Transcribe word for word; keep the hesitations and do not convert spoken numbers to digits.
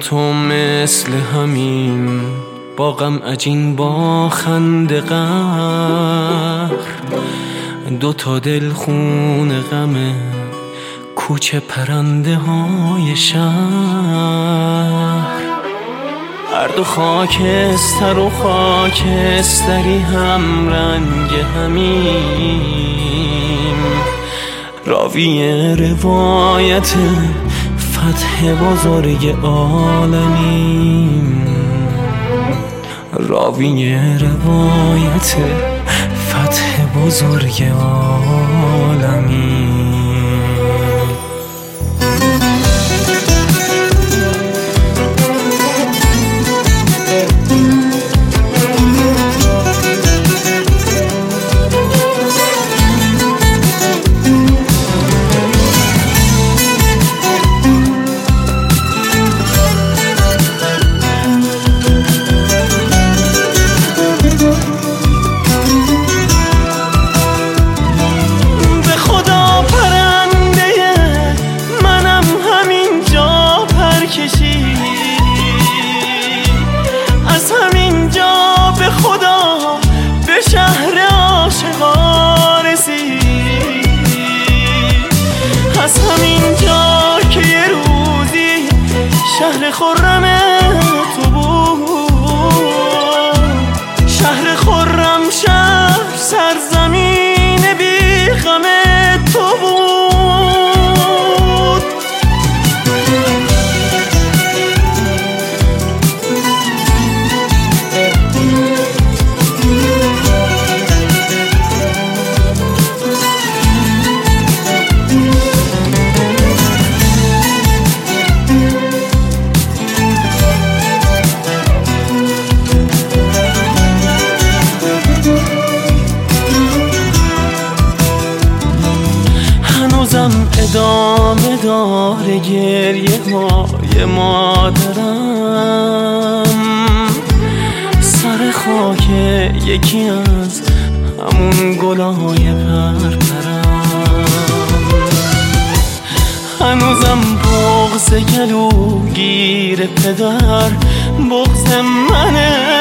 تو مثل همین با غم عجین با خنده قهر، دو تا دل خون غمه کوچه پرنده های شهر. هر دو خاکستر و خاکستری هم رنگ همیم، راوی روایت فتح بزرگ عالمیم، راوی روایت فتح بزرگ عالمیم. از همینجا به خدا به شهر عاشقا رسید، از همینجا که یه روزی شهر خرم تو بود، شهر خرم شهر سرزمین بی غم تو بود. ادامه داره گریه های مادرم، سر خاک یکی از همون گلای پرپرم. هنوزم بغض گلوگیر پدر بغض منه،